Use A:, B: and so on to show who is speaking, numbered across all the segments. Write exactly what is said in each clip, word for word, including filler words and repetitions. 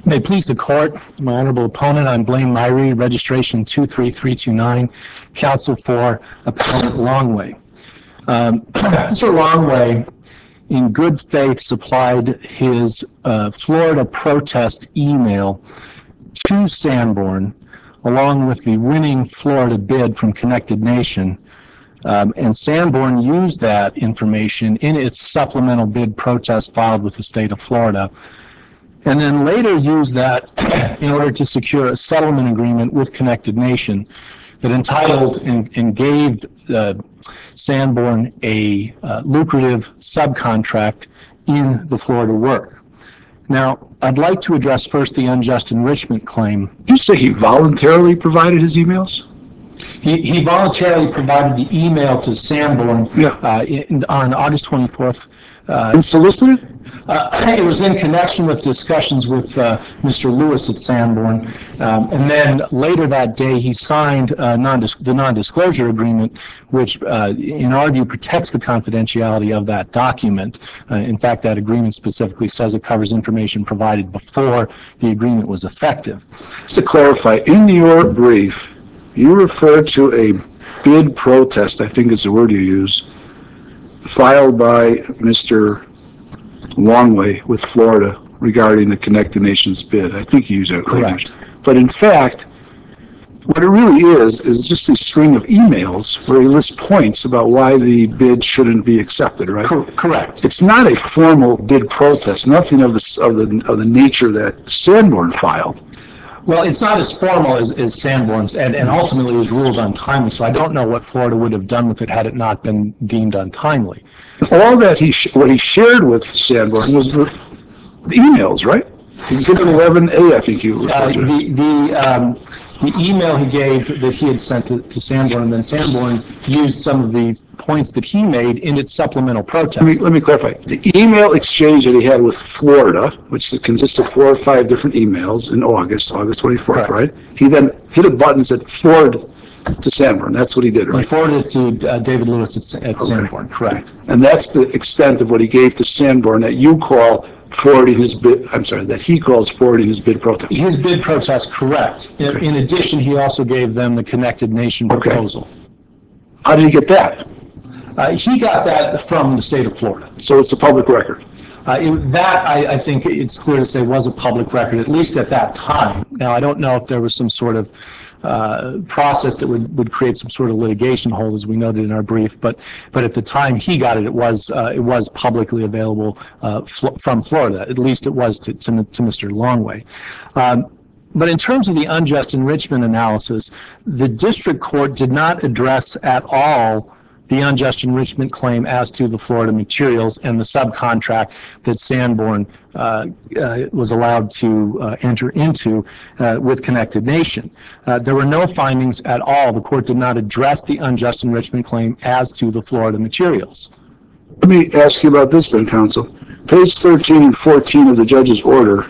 A: May it please the court, my honorable opponent, I'm Blaine Myrie, registration two three three two nine, counsel for appellant Longway. Um, Mister Longway, in good faith, supplied his uh, Florida protest email to Sanborn, along with the winning Florida bid from Connected Nation. Um, and Sanborn used that information in its supplemental bid protest filed with the state of Florida, and then later used that in order to secure a settlement agreement with Connected Nation that entitled and, and gave uh, Sanborn a uh, lucrative subcontract in the Florida work. Now, I'd like to address first the unjust enrichment claim.
B: Did you say he voluntarily provided his emails?
A: He, he voluntarily provided the email to Sanborn
B: yeah.
A: uh, in, on August twenty-fourth.
B: Uh, Unsolicited?
A: Uh, it was in connection with discussions with uh, Mister Lewis at Sanborn. Um, and then later that day, he signed uh, non-dis- the non-disclosure agreement, which uh, in our view protects the confidentiality of that document. Uh, in fact, that agreement specifically says it covers information provided before the agreement was effective.
B: Just to clarify, in your brief, you refer to a bid protest, I think is the word you use, filed by Mister Longway with Florida regarding the Connected Nations bid. I think you use that language. But in fact, what it really is, is just a string of emails where he lists points about why the bid shouldn't be accepted, right?
A: Correct.
B: It's not a formal bid protest, nothing of the, of the, of the nature that Sanborn filed.
A: Well, it's not as formal as, as Sanborn's, and, and ultimately was ruled untimely, so I don't know what Florida would have done with it had it not been deemed untimely.
B: All that he, sh- what he shared with Sanborn was the, the emails, right? Exhibit eleven A, I think you referred to.
A: Uh, the, the, um, the email he gave that he had sent to, to Sanborn, and then Sanborn used some of the points that he made in its supplemental protest.
B: Let me, let me clarify. The email exchange that he had with Florida, which consists of four or five different emails in August, August twenty-fourth, right? He then hit a button and said, forward to Sanborn. That's what he did, right?
A: He forwarded it to uh, David Lewis at, at okay. Sanborn, correct.
B: And that's the extent of what he gave to Sanborn that you call forwarding his bid, I'm sorry, that he calls forwarding his bid protest.
A: His bid protest, correct. In, okay. in addition, he also gave them the Connected Nation proposal.
B: Okay. How did he get that?
A: Uh, he got that from the state of Florida.
B: So it's a public record?
A: Uh, it, that, I, I think it's clear to say, was a public record, at least at that time. Now, I don't know if there was some sort of uh, process that would, would create some sort of litigation hold, as we noted in our brief, but but at the time he got it, it was uh, it was publicly available uh, fl- from Florida. At least it was to, to, to Mister Longway. Um, But in terms of the unjust enrichment analysis, the district court did not address at all the unjust enrichment claim as to the Florida materials and the subcontract that Sanborn uh, uh, was allowed to uh, enter into uh, with Connected Nation. Uh, there were no findings at all. The court did not address the unjust enrichment claim as to the Florida materials.
B: Let me ask you about this then, counsel. Page thirteen and fourteen of the judge's order,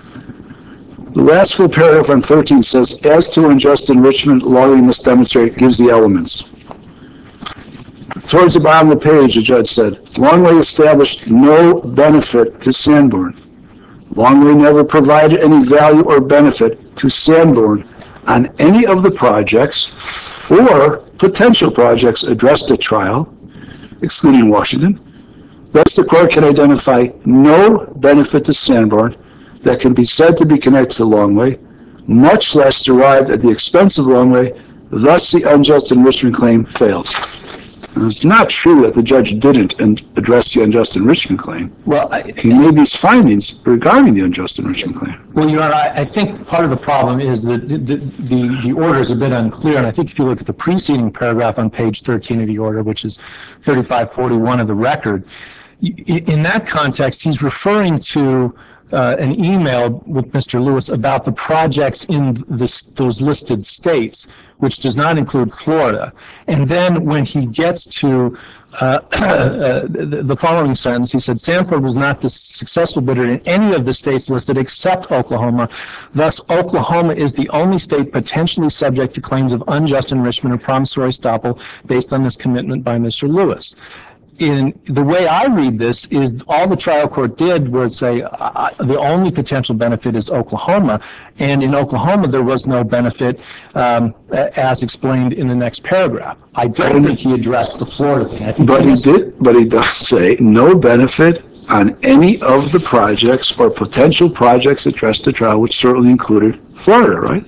B: the last full paragraph on thirteen says, as to unjust enrichment, Longway must demonstrate, gives the elements. Towards the bottom of the page, the judge said, Longway established no benefit to Sanborn. Longway never provided any value or benefit to Sanborn on any of the projects or potential projects addressed at trial, excluding Washington. Thus, the court can identify no benefit to Sanborn that can be said to be connected to Longway, much less derived at the expense of Longway. Thus, the unjust enrichment claim fails. And it's not true that the judge didn't address the unjust enrichment claim.
A: Well, I,
B: he made these findings regarding the unjust enrichment claim.
A: Well, Your Honor, I, I think part of the problem is that the, the, the, the order is a bit unclear, and I think if you look at the preceding paragraph on page thirteen of the order, which is thirty-five forty-one of the record, in that context, he's referring to Uh, an email with Mister Lewis about the projects in this, those listed states, which does not include Florida. And then when he gets to uh, uh, the, the following sentence, he said, Sanford was not the successful bidder in any of the states listed except Oklahoma. Thus, Oklahoma is the only state potentially subject to claims of unjust enrichment or promissory estoppel based on this commitment by Mister Lewis. in the way I read this is all the trial court did was say uh, the only potential benefit is Oklahoma, and in Oklahoma there was no benefit um, as explained in the next paragraph. I don't think he addressed the Florida thing. I think
B: But he
A: was,
B: did, but he does say no benefit on any of the projects or potential projects addressed at trial, which certainly included Florida, right?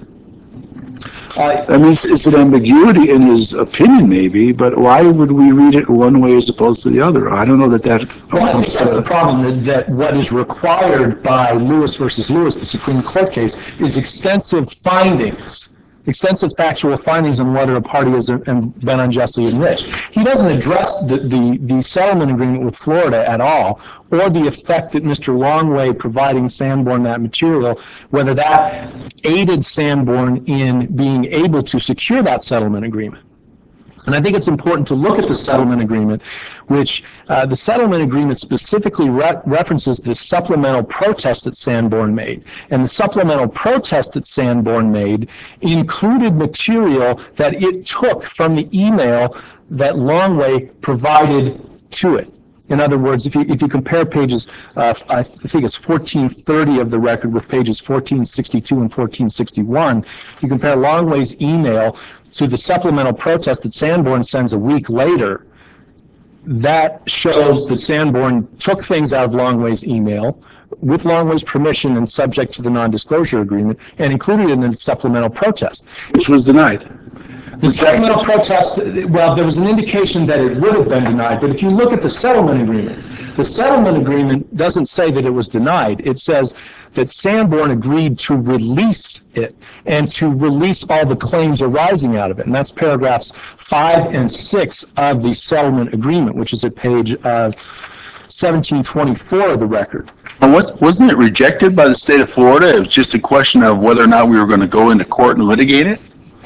A: Uh,
B: I mean, it's, it's an ambiguity in his opinion, maybe, but why would we read it one way as opposed to the other? I don't know that that
A: Well, I think
B: comes
A: that's the
B: to...
A: problem, that, that what is required by Lewis versus Lewis, the Supreme Court case, is extensive findings, extensive factual findings on whether a party has been unjustly enriched. He doesn't address the, the, the settlement agreement with Florida at all, or the effect that Mister Longway providing Sanborn that material, whether that aided Sanborn in being able to secure that settlement agreement. And I think it's important to look at the settlement agreement, which uh, the settlement agreement specifically re- references the supplemental protest that Sanborn made. And the supplemental protest that Sanborn made included material that it took from the email that Longway provided to it. In other words, if you, if you compare pages, uh, I think it's fourteen thirty of the record with pages fourteen sixty-two and fourteen sixty-one, you compare Longway's email to the supplemental protest that Sanborn sends a week later. That shows that Sanborn took things out of Longway's email with Longway's permission and subject to the non-disclosure agreement and included it in the supplemental protest.
B: Which was denied.
A: The supplemental protest, well, there was an indication that it would have been denied, but if you look at the settlement agreement, the settlement agreement doesn't say that it was denied. It says that Sanborn agreed to release it and to release all the claims arising out of it. And that's paragraphs five and six of the settlement agreement, which is at page uh, seventeen twenty-four of the record.
C: Well, what, wasn't it rejected by the state of Florida? It was just a question of whether or not we were going to go into court and litigate it?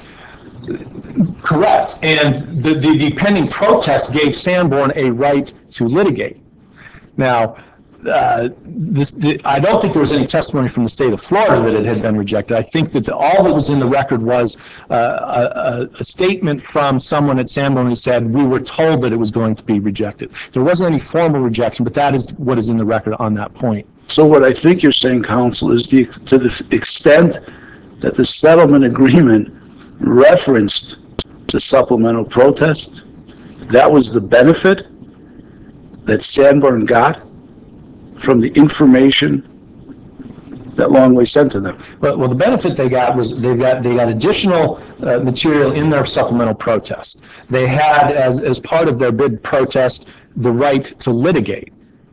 A: Correct. And the, the, the pending protest gave Sanborn a right to litigate. Now, uh, this, the, I don't think there was any testimony from the state of Florida that it had been rejected. I think that the, all that was in the record was uh, a, a statement from someone at Sanborn who said, we were told that it was going to be rejected. There wasn't any formal rejection, but that is what is in the record on that point.
B: So what I think you're saying, counsel, is the, to the extent that the settlement agreement referenced the supplemental protest, that was the benefit that Sanborn got from the information that Longway sent to them.
A: Well, well, the benefit they got was they got they got additional uh, material in their supplemental protest. They had, as as part of their bid protest, the right to litigate.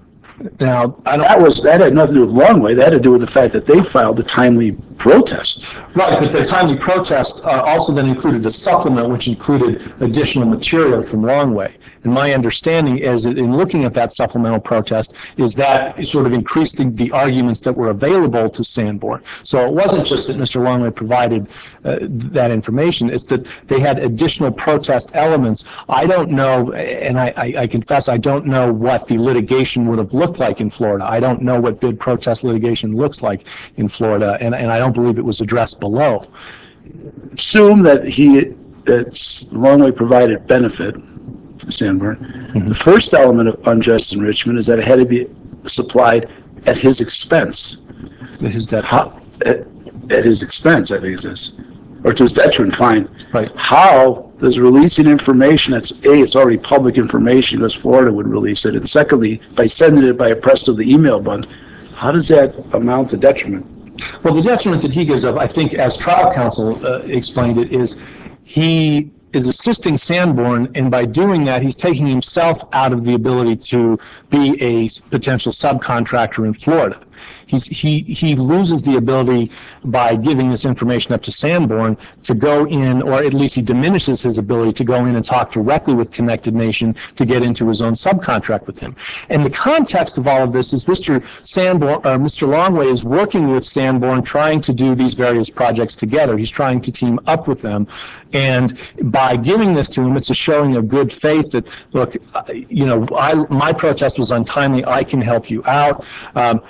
A: Now, I don't.
B: That was that had nothing to do with Longway. That had to do with the fact that they filed a timely protest.
A: Right, but their timely protest uh, also then included a supplement, which included additional material from Longway. And my understanding is that in looking at that supplemental protest is that it sort of increased the, the arguments that were available to Sanborn. So it wasn't just that Mister Longway provided uh, that information, it's that they had additional protest elements. I don't know, and I, I, I confess I don't know what the litigation would have looked like in Florida. I don't know what bid protest litigation looks like in Florida, and, and I don't believe it was addressed below.
B: Assume that he, that Longway provided benefit to Sanborn. Mm-hmm. The first element of unjust enrichment is that it had to be supplied at his expense.
A: At his detriment.
B: How, at, at his expense, I think it is. Or to his detriment, fine.
A: Right.
B: How does releasing information that's, A, it's already public information because Florida would release it, and secondly, by sending it by a press of the email button, how does that amount to detriment?
A: Well, the detriment that he gives up, I think, as trial counsel uh, explained it, is he is assisting Sanborn, and by doing that, he's taking himself out of the ability to be a potential subcontractor in Florida. He's, he, he loses the ability by giving this information up to Sanborn to go in, or at least he diminishes his ability to go in and talk directly with Connected Nation to get into his own subcontract with him. And the context of all of this is Mister Sanborn, uh, Mister Longway is working with Sanborn, trying to do these various projects together. He's trying to team up with them. And by giving this to him, it's a showing of good faith that, look, you know, I, my protest was untimely. I can help you out. Um, but by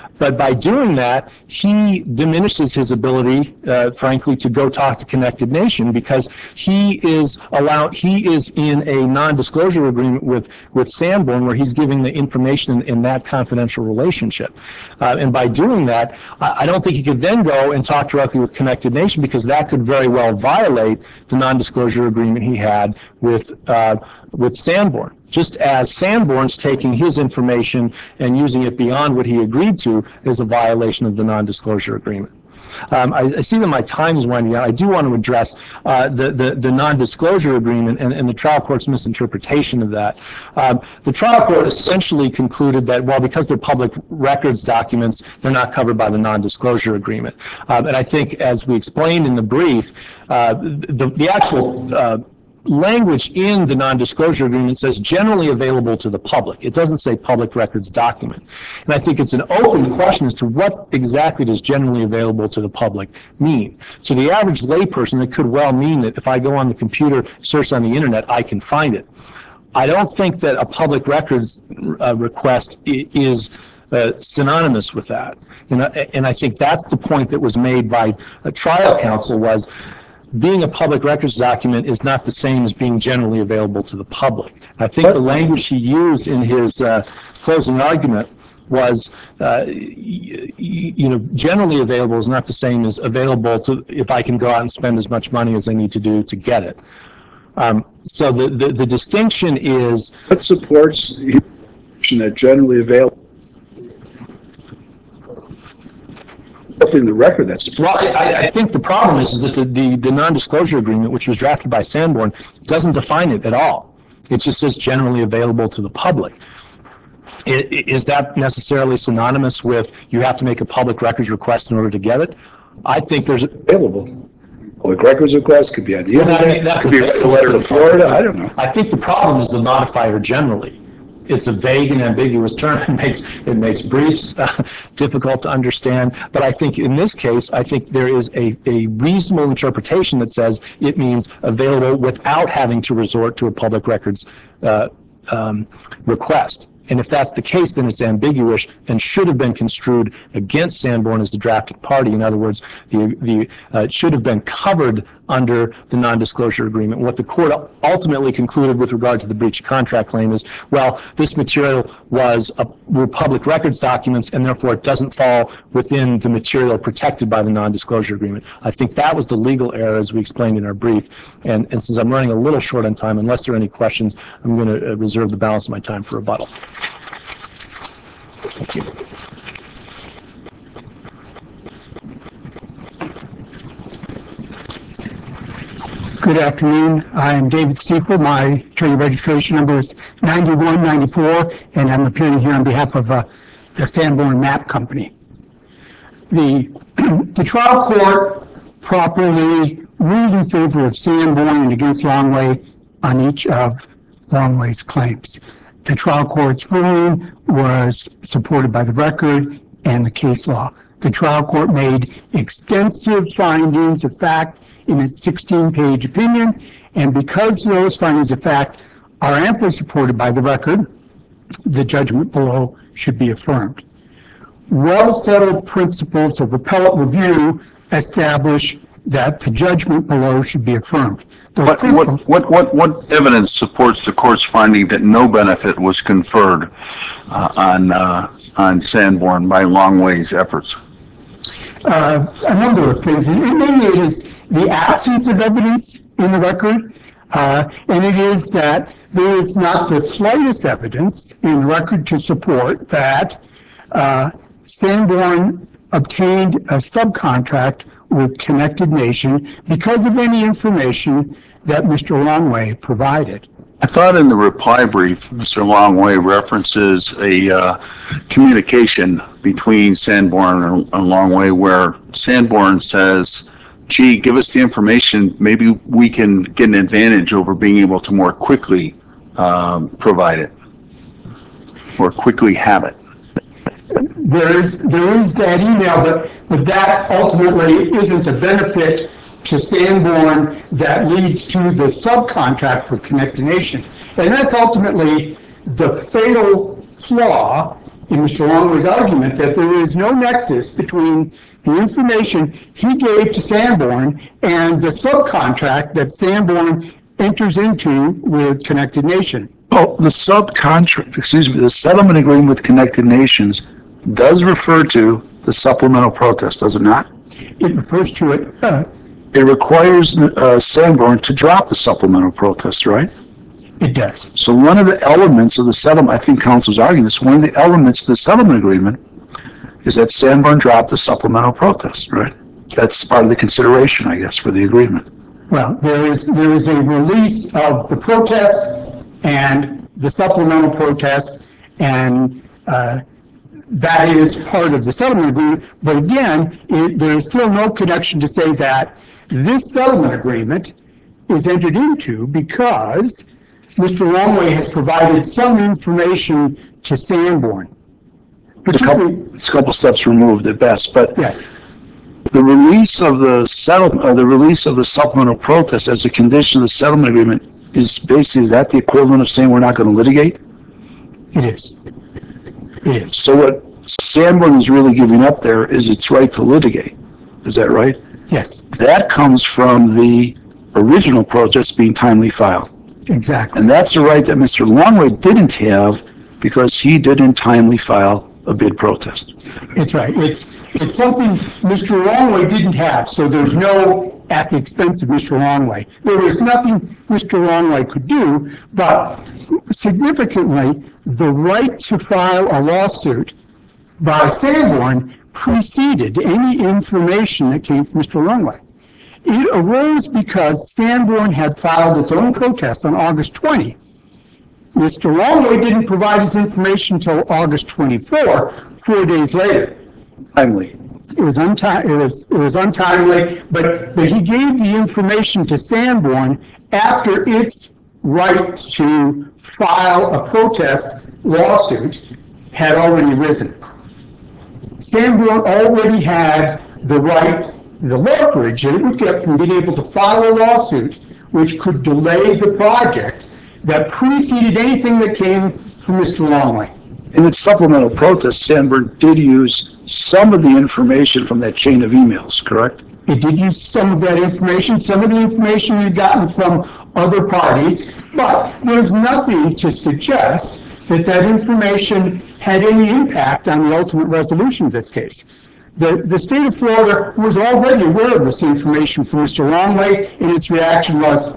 A: by doing that, he diminishes his ability, uh, frankly, to go talk to Connected Nation, because he is allowed, he is in a non-disclosure agreement with, with Sanborn, where he's giving the information in, in that confidential relationship. Uh, and by doing that, I, I don't think he could then go and talk directly with Connected Nation, because that could very well violate the non-disclosure agreement he had with, uh, with Sanborn. Just as Sanborn's taking his information and using it beyond what he agreed to is a violation of the non-disclosure agreement. Um, I, I see that my time is winding out. I do want to address uh, the, the, the non-disclosure agreement and, and the trial court's misinterpretation of that. Um, the trial court essentially concluded that, well, because they're public records documents, they're not covered by the non-disclosure agreement. Um, and I think, as we explained in the brief, uh, the, the actual uh, language in the non-disclosure agreement says generally available to the public. It doesn't say public records document. And I think it's an open question as to what exactly does generally available to the public mean. To the average layperson, it could well mean that if I go on the computer, search on the internet, I can find it. I don't think that a public records uh, request is Uh, synonymous with that. You know, and I think that's the point that was made by a trial counsel, was being a public records document is not the same as being generally available to the public. I think the language he used in his uh, closing argument was, uh, you know, generally available is not the same as available to, if I can go out and spend as much money as I need to do to get it. Um, so the, the, the distinction is...
B: What supports that generally available? In the record, that's
A: well. I, I think the problem is, is that the, the, the non-disclosure agreement, which was drafted by Sanborn, doesn't define it at all. It just says generally available to the public. It, is that necessarily synonymous with you have to make a public records request in order to get it? I think there's
B: available. Public records request could be on the
A: well,
B: internet,
A: I mean, that
B: could be a letter to Florida. I don't know.
A: I think the problem is the modifier generally. It's a vague and ambiguous term. It makes it makes briefs uh, difficult to understand. But I think in this case, I think there is a, a reasonable interpretation that says it means available without having to resort to a public records uh, um, request. And if that's the case, then it's ambiguous and should have been construed against Sanborn as the drafting party. In other words, the, the, uh, it should have been covered under the non-disclosure agreement. What the court ultimately concluded with regard to the breach of contract claim is, well, this material was a, were public records documents, and therefore it doesn't fall within the material protected by the non-disclosure agreement. I think that was the legal error, as we explained in our brief. And, and since I'm running a little short on time, unless there are any questions, I'm going to reserve the balance of my time for rebuttal. Thank you.
D: Good afternoon. I am David Stiefel. My attorney registration number is ninety-one ninety-four, and I'm appearing here on behalf of uh, the Sanborn Map Company. The, the trial court properly ruled in favor of Sanborn and against Longway on each of Longway's claims. The trial court's ruling was supported by the record and the case law. The trial court made extensive findings of fact in its sixteen-page opinion, and because those findings of fact are amply supported by the record, the judgment below should be affirmed. Well-settled principles of appellate review establish that the judgment below should be affirmed.
C: What, what, what, what, what evidence supports the court's finding that no benefit was conferred uh, on uh, on Sanborn by Longway's efforts?
D: Uh, a number of things. And mainly it is the absence of evidence in the record, uh, and it is that there is not the slightest evidence in the record to support that uh, Sanborn obtained a subcontract with Connected Nation because of any information that Mister Longway provided.
C: I thought in the reply brief, Mister Longway references a uh, communication between Sanborn and, and Longway where Sanborn says, gee, give us the information, maybe we can get an advantage over being able to more quickly um, provide it, or quickly have it.
D: There is, there is that email, but, but that ultimately isn't a benefit to Sanborn that leads to the subcontract with Connected Nation. And that's ultimately the fatal flaw in Mister Longway's argument that there is no nexus between the information he gave to Sanborn and the subcontract that Sanborn enters into with Connected Nation.
B: Oh, the subcontract, excuse me, the settlement agreement with Connected Nations does refer to the supplemental protest, does it not?
D: It refers to it, uh,
B: It requires uh, Sanborn to drop the supplemental protest, right?
D: it does.
B: So one of the elements of the settlement, I think council's arguing this, one of the elements of the settlement agreement is that Sanborn dropped the supplemental protest, right? That's part of the consideration, I guess, for the agreement.
D: Well, there is, there is a release of the protest and the supplemental protest, and uh, that is part of the settlement agreement. But again, it, there is still no connection to say that this settlement agreement is entered into because Mister Longway has provided some information to Sanborn.
B: It's a couple, it's a couple steps removed at best, but
D: Yes,
B: the release of the settlement, or the release of the supplemental protest as a condition of the settlement agreement is basically, is that the equivalent of saying we're not going to litigate?
D: it is. It is.
B: So what Sanborn is really giving up there is its right to litigate. Is that right?
D: Yes,
B: That comes from the original protest being timely filed.
D: exactly.
B: And that's a right that Mister Longway didn't have because he didn't timely file a bid protest.
D: It's right. It's, it's something Mister Longway didn't have, so there's no at the expense of Mister Longway. There was nothing Mister Longway could do, but significantly, the right to file a lawsuit by Sanborn preceded any information that came from Mister Longway. It arose because Sanborn had filed its own protest on August twentieth. Mister Longway didn't provide his information until August twenty-fourth, four days later.
B: Timely.
D: It was unti- it was, it was untimely, but, but he gave the information to Sanborn after its right to file a protest lawsuit had already risen. Sanborn already had the right, the leverage that it would get from being able to file a lawsuit which could delay the project that preceded anything that came from Mister Longway.
B: In its supplemental protest, Sanborn did use some of the information from that chain of emails, correct?
D: It did use some of that information, some of the information we've gotten from other parties, but there's nothing to suggest that that information had any impact on the ultimate resolution of this case. The, the state of Florida was already aware of this information from Mister Longway, and its reaction was,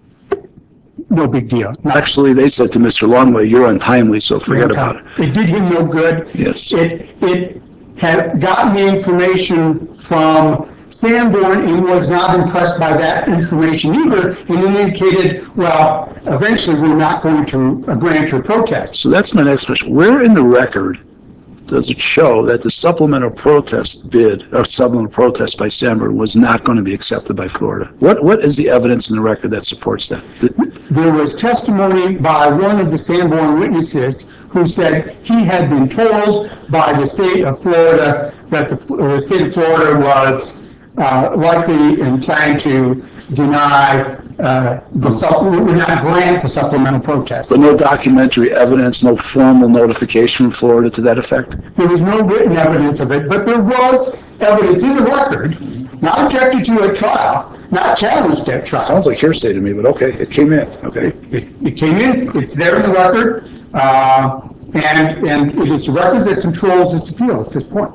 D: no big deal. Not
B: Actually, they said to Mister Longway, you're untimely, so forget about it.
D: It did him no good.
B: Yes.
D: It, it had gotten the information from Sanborn and was not impressed by that information either, and indicated, well, eventually we're not going to grant your protest.
B: So that's my next question. Where in the record does it show that the supplemental protest bid, or supplemental protest by Sanborn was not going to be accepted by Florida? What, what is the evidence in the record that supports that? The-
D: There was testimony by one of the Sanborn witnesses who said he had been told by the state of Florida that the, the state of Florida was uh, likely inclined to deny uh, the supp- would not grant the supplemental protest.
B: But no documentary evidence, no formal notification from Florida to that effect?
D: There was no written evidence of it, but there was evidence in the record, not objected to at trial, not challenged at trial.
B: Sounds like hearsay to me, but okay, it came in, okay.
D: It, it came in, it's there in the record, uh, and, and it is the record that controls this appeal at this point.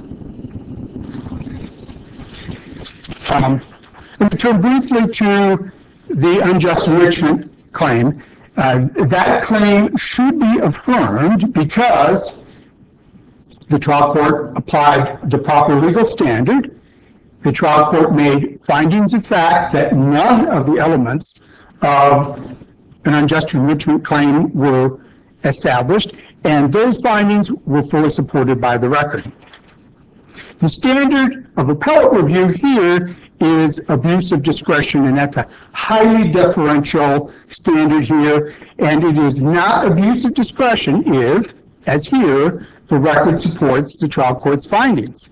D: Um, and to turn briefly to the unjust enrichment claim, uh, that claim should be affirmed because the trial court applied the proper legal standard. The trial court made findings of fact that none of the elements of an unjust enrichment claim were established, and those findings were fully supported by the record. The standard of appellate review here is abuse of discretion, and that's a highly deferential standard here, and it is not abuse of discretion if, as here, the record supports the trial court's findings.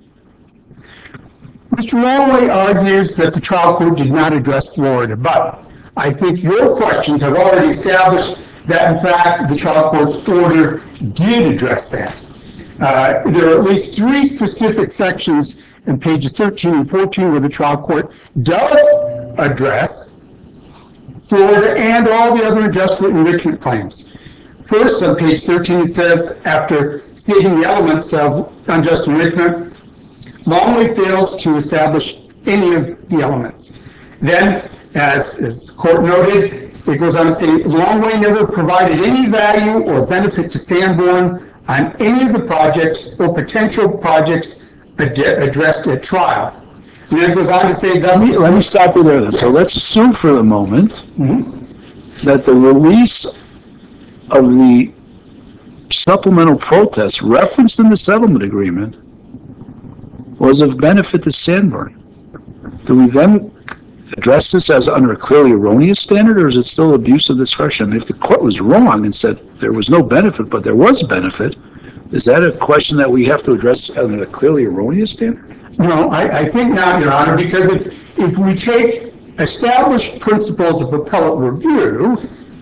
D: Mister Longway argues that the trial court did not address Florida, but I think your questions have already established that, in fact, the trial court's order did address that. Uh, there are at least three specific sections in pages thirteen and fourteen where the trial court does address Florida and all the other unjust enrichment claims. First, on page thirteen, it says, after stating the elements of unjust enrichment, Longley fails to establish any of the elements. Then, as, as the court noted, it goes on to say, Longley never provided any value or benefit to Sanborn on any of the projects or potential projects ad addressed at trial. And then it goes on to say,
B: Let me, let me stop you there then. So let's assume for the moment mm-hmm. that the release of the supplemental protest referenced in the settlement agreement was of benefit to Sanborn. Do we then address this as under a clearly erroneous standard, or is it still abuse of discretion? I mean, if the court was wrong and said there was no benefit, but there was benefit, is that a question that we have to address under a clearly erroneous standard?
D: No, I, I think not, Your Honor, because if, if we take established principles of appellate review,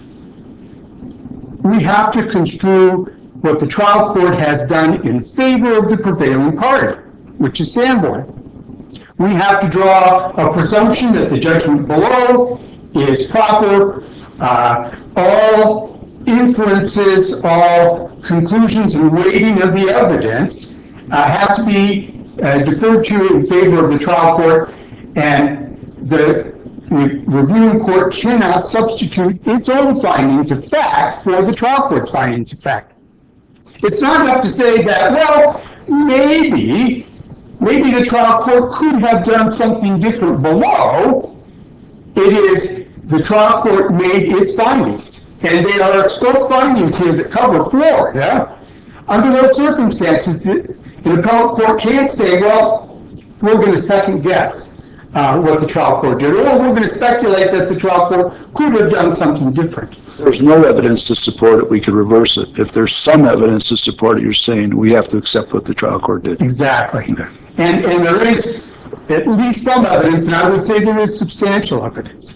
D: we have to construe what the trial court has done in favor of the prevailing party, which is Sanborn. We have to draw a presumption that the judgment below is proper. Uh, all inferences, all conclusions and weighting of the evidence uh, has to be uh, deferred to in favor of the trial court, and the, the reviewing court cannot substitute its own findings of fact for the trial court's findings of fact. It's not enough to say that, well, maybe Maybe the trial court could have done something different below. It is the trial court made its findings, and they are express findings here that cover Florida. Under those circumstances, an appellate court can't say, well, we're going to second guess uh, what the trial court did, or we're going to speculate that the trial court could have done something different.
B: If there's no evidence to support it, we could reverse it. If there's some evidence to support it, you're saying we have to accept what the trial court did.
D: Exactly.
B: Okay.
D: And, and there is at least some evidence, and I would say there is substantial evidence.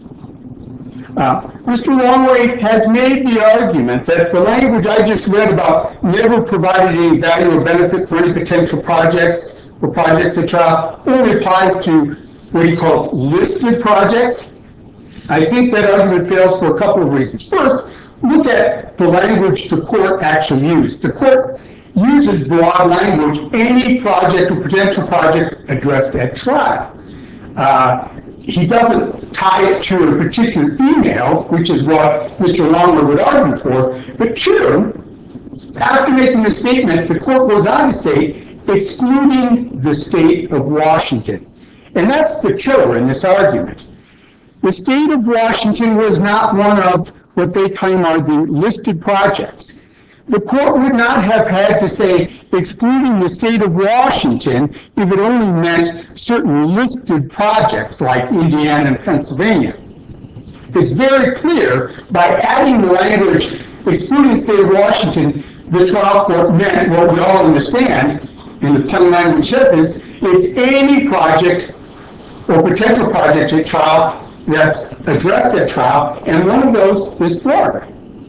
D: Uh, Mister Longley has made the argument that the language I just read about never provided any value or benefit for any potential projects or projects at trial only applies to what he calls listed projects. I think that argument fails for a couple of reasons. First, look at the language the court actually used. The court uses broad language, any project or potential project addressed at trial. Uh, he doesn't tie it to a particular email, which is what Mister Longley would argue for. But two, after making the statement, the court goes on to say, excluding the state of Washington. And that's the killer in this argument. The state of Washington was not one of what they claim are the listed projects. The court would not have had to say excluding the state of Washington if it only meant certain listed projects like Indiana and Pennsylvania. It's very clear by adding the language excluding the state of Washington, the trial court meant what we all understand, and the plain language says is, it's any project or potential project at trial that's addressed at trial, and one of those is Florida.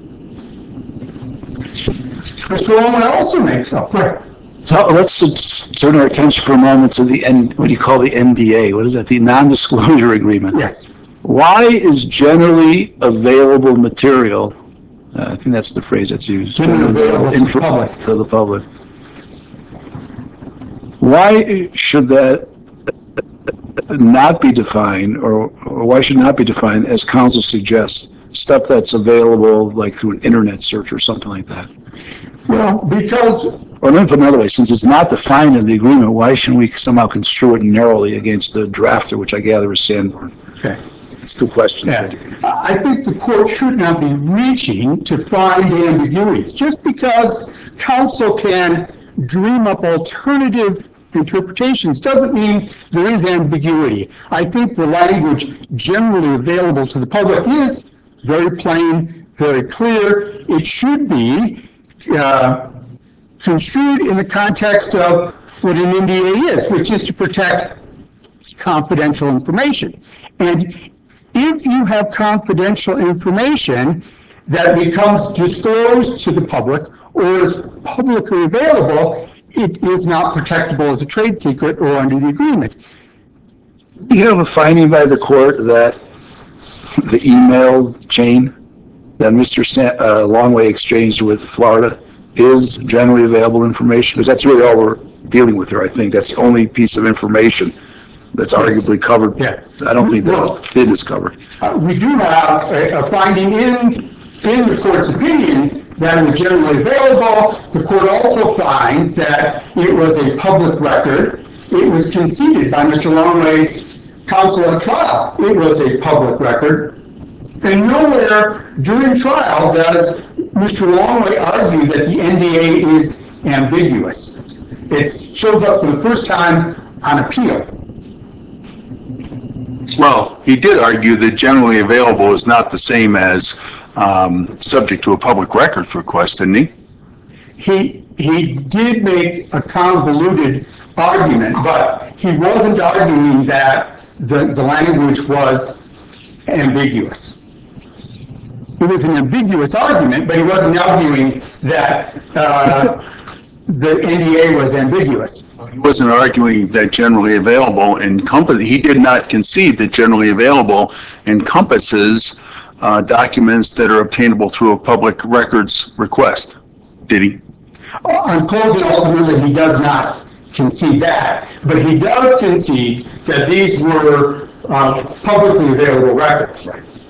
D: Mister Longley also makes up.
B: So let's turn our attention for a moment to the N, what do you call the N D A? What is that? The non-disclosure agreement.
D: Yes.
B: Why is generally available material, uh, I think that's the phrase that's used,
D: Generally available to the public.
B: to the public. Why should that not be defined, or, or why should not be defined as counsel suggests, stuff that's available like through an internet search or something like that?
D: Well, because...
B: Or let me put it another way, since it's not defined in the agreement, why shouldn't we somehow construe it narrowly against the drafter, which I gather is Sanborn?
D: Okay.
B: It's two questions.
D: Yeah. I think the court should not be reaching to find ambiguities. Just because counsel can dream up alternative interpretations doesn't mean there is ambiguity. I think the language generally available to the public is very plain, very clear. It should be uh, construed in the context of what an N D A is, which is to protect confidential information. And if you have confidential information that becomes disclosed to the public or is publicly available, it is not protectable as a trade secret or under the agreement.
B: You have a finding by the court that the email chain that Mister Sa- uh, Longway exchanged with Florida is generally available information? Because that's really all we're dealing with here, I think. That's the only piece of information that's arguably covered.
D: Yeah.
B: I don't think
D: Well,
B: that it is covered.
D: Uh, we do have a, a finding in, in the court's opinion that it was generally available. The court also finds that it was a public record. It was conceded by Mister Longway's counsel at trial. It was a public record. And nowhere during trial does Mister Longway argue that the N D A is ambiguous. It shows up for the first time on appeal.
C: Well, he did argue that generally available is not the same as um, subject to a public records request, didn't he?
D: He, he did make a convoluted argument, but he wasn't arguing that the, the language was ambiguous. It was an ambiguous argument, but he wasn't arguing that uh, the N D A was ambiguous.
C: He wasn't arguing that generally available encompass, he did not concede that generally available encompasses uh, documents that are obtainable through a public records request, did he?
D: On closing, ultimately, he does not concede that, but he does concede that these were uh, publicly available records.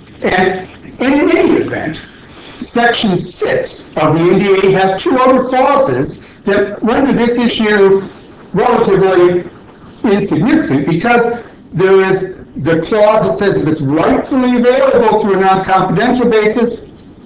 D: And in any event, Section six of the N D A has two other clauses that render this issue relatively insignificant, because there is the clause that says if it's rightfully available through a non-confidential basis,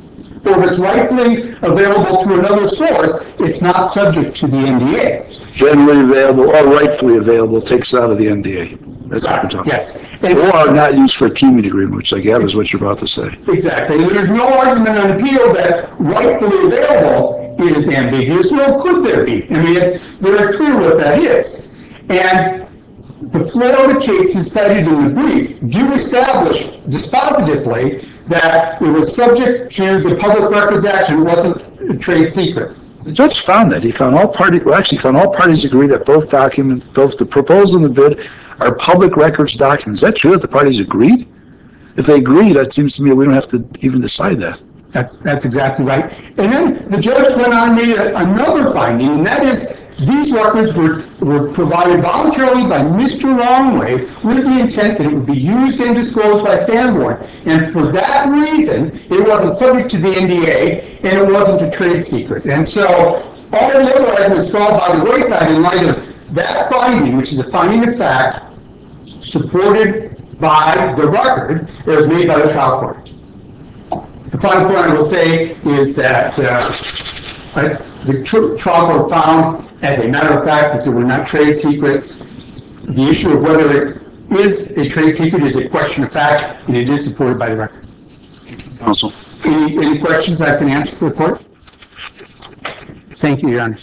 D: or if it's rightfully available through another source, it's not subject to the N D A.
B: Generally available or rightfully available takes out of the N D A. That's what we're talking
D: Yes.
B: about.
D: And-
B: Or not used for a teaming agreement, which I gather is what you're about to say.
D: Exactly. And there's no argument on appeal that rightfully available is ambiguous, nor could there be. I mean, it's very clear what that is. And the Florida cases cited in the brief do establish dispositively that it was subject to the Public Records Act and wasn't a trade secret.
B: The judge found that. He found all parties, well, actually found all parties agree that both documents, both the proposal and the bid are public records documents. Is that true that the parties agreed? If they agreed, it seems to me we don't have to even decide that.
D: That's, that's exactly right. And then the judge went on and made a, another finding, and that is these records were, were provided voluntarily by Mister Longway with the intent that it would be used and disclosed by Sanborn. And for that reason, it wasn't subject to the N D A, and it wasn't a trade secret. And so all the other arguments fall by the wayside in light of that finding, which is a finding of fact supported by the record that was made by the trial court. The final point I will say is that uh, the tr- trial court found, as a matter of fact, that there were not trade secrets. The issue of whether it is a trade secret is a question of fact, and it is supported by the record.
C: Counsel.
D: Any, any questions I can answer for the court? Thank you, Your Honor.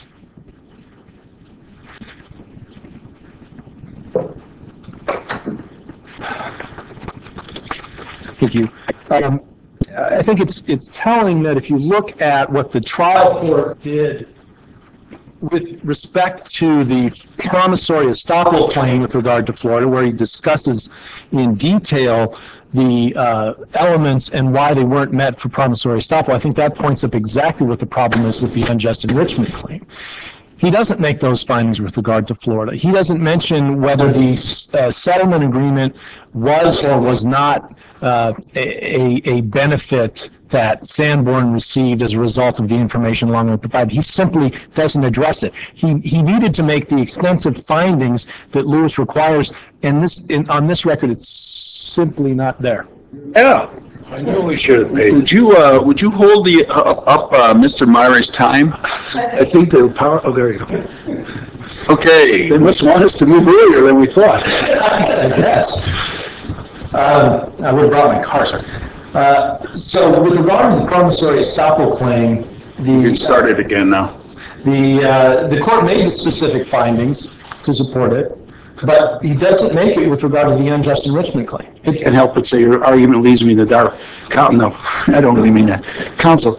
A: Thank you. Um, I think it's it's telling that if you look at what the trial court did with respect to the promissory estoppel claim with regard to Florida, where he discusses in detail the uh, elements and why they weren't met for promissory estoppel, I think that points up exactly what the problem is with the unjust enrichment claim. He doesn't make those findings with regard to Florida. He doesn't mention whether the uh, settlement agreement was or was not uh, a, a benefit that Sanborn received as a result of the information Longway provided. He simply doesn't address it. He he needed to make the extensive findings that Lewis requires, and this in, on this record, it's simply not there.
B: Yeah. I knew we should have paid.
C: Would you, uh, would you hold the, uh, up, uh, Mister Myrie's time?
B: I think the power, oh, there you go.
C: Okay.
B: They must want us to move earlier than we thought.
A: Yes. Um, I would have brought my car, sir. Uh, so with regard to the promissory estoppel claim,
C: You can
A: the,
C: start it again now.
A: the, uh, the court made the specific findings to support it, but he doesn't make it with regard to the unjust enrichment claim.
B: I can't help but say your argument leaves me in the dark. Count, no, I don't really mean that. Counsel,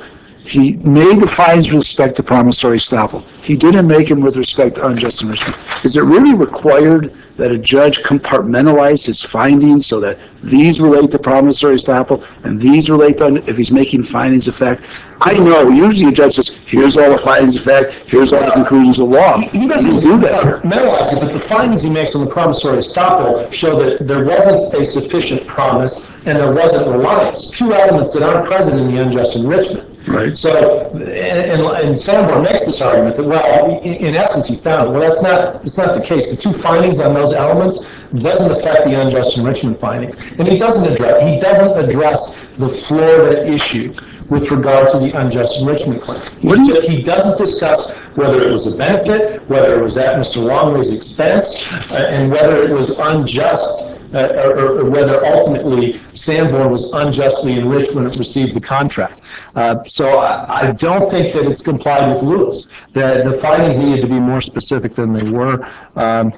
B: He made the findings with respect to promissory estoppel. He didn't make them with respect to unjust enrichment. Is it really required that a judge compartmentalize his findings so that these relate to promissory estoppel and these relate to, if he's making findings of fact? I know, usually a judge says, here's all the findings of fact, here's all the conclusions of law.
A: He doesn't do that. Compartmentalize it, but the findings he makes on the promissory estoppel show that there wasn't a sufficient promise and there wasn't reliance. Two elements that aren't present in the unjust enrichment.
B: Right.
A: So, and, and, and Sanborn makes this argument that, well, in, in essence, he found it. Well, that's not, that's not the case. The two findings on those elements doesn't affect the unjust enrichment findings. And he doesn't address, he doesn't address the Florida issue with regard to the unjust enrichment claim. He, he doesn't discuss whether it was a benefit, whether it was at Mister Longway's expense, uh, and whether it was unjust, uh, or, or whether ultimately Sanborn was unjustly enriched when it received the contract. Uh, so I, I don't think that it's complied with Lewis. The, the findings needed to be more specific than they were. Um,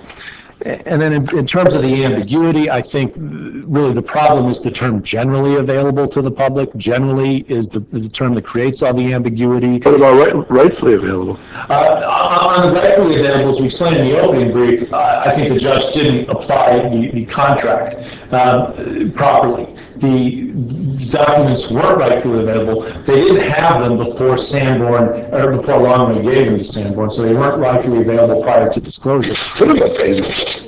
A: And then in, in terms of the ambiguity, I think really the problem is the term generally available to the public. Generally is the, is the term that creates all the ambiguity.
B: What about right, rightfully available?
A: Uh, on the rightfully available, as we explained in the opening brief, uh, I think the judge didn't apply the, the contract um, properly. The documents weren't rightfully available. They didn't have them before Sanborn, or before Longway gave them to Sanborn, so they weren't rightfully available prior to disclosure.
B: Could have obtained them.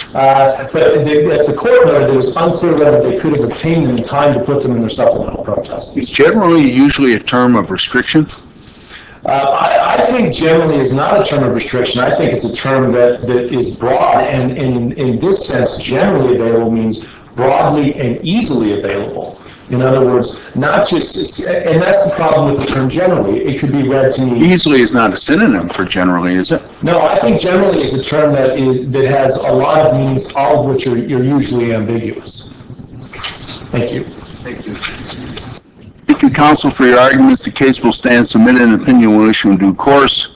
A: Uh, but the, as the court noted, it was unclear whether they could have obtained them in time to put them in their supplemental protest.
C: It's generally usually a term of restriction.
A: Uh, I, I think generally is not a term of restriction. I think it's a term that, that is broad, and, and in, in this sense, generally available means broadly and easily available. In other words, not just, and that's the problem with the term generally. It could be read to mean...
C: Easily is not a synonym for generally, is it?
A: No, I think generally is a term that is that has a lot of meanings, all of which are, are usually ambiguous. Thank you.
C: Thank you. Thank you, counsel, for your arguments. The case will stand submitted and opinion will issue in due course.